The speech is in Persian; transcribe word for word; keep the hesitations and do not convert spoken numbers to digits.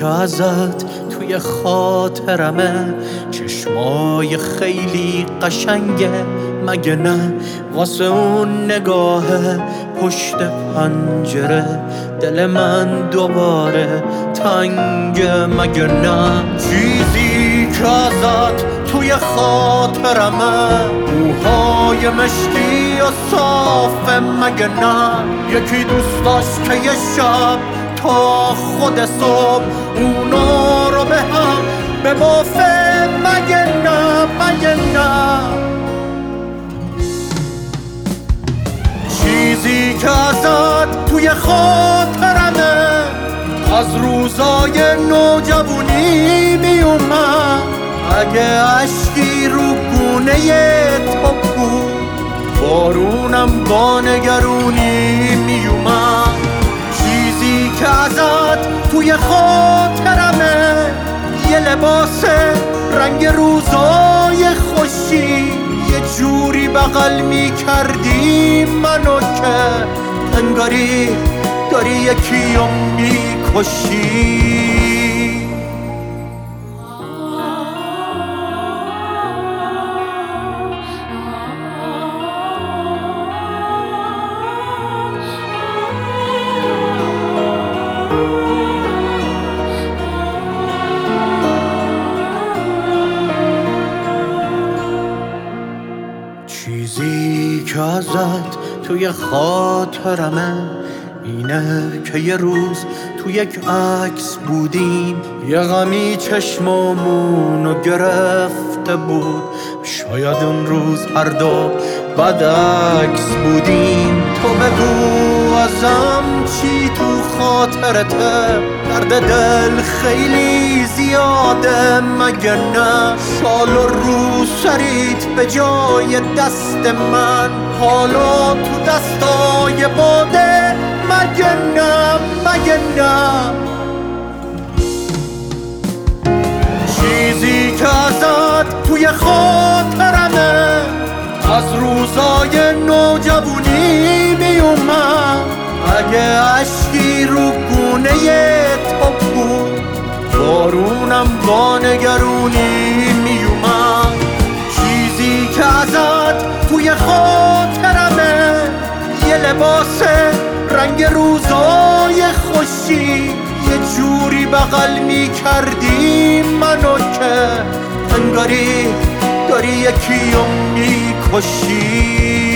که ازت توی خاطرمه، چشمای خیلی قشنگه مگه نه؟ واسه اون نگاه پشت پنجره دل من دوباره تنگه مگه نه؟ چیزی که ازت توی خاطرمه، موهای مشکی و صافه مگه نه؟ یکی دوست داشت که یه شب تا خود صبح اونا رو به هم ببافه مگه نه؟ مگه نه؟ چیزی که ازت توی خاطرمه، از روزای نوجوانی میومد، اگه عشقی رو گونه تو بود بارونم با نگرونی میومد. چیزی که ازت توی خاطرمه، یه لباس رنگ روزای خوشی، یه جوری بغل میکردی منو که انگاری داری یکیو میکشی. چیزی که ازت توی خاطرمه اینه که یه روز تو یک عکس بودیم، یه غمی چشمامونو گرفته بود، شاید اون روز هر دو بد عکس بودیم. تو بگو ازم چی تو خاطرته، درد دل خیلی زیاده مگه نه؟ شال و رو سریت به جای دست من، حالا تو دستای باده مگه نه؟ مگه نه؟ چیزی که ازت توی خاطرمه، از روزای نوجوانی میومد، اگه عشقی رو گونه تو بود بارونم با نگرونی میومد. چیزی که ازت توی خاطرمه، یه لباس رنگ روزای خوشی، یه جوری بغل میکردی منو که انگاری داری یکیو میکشی.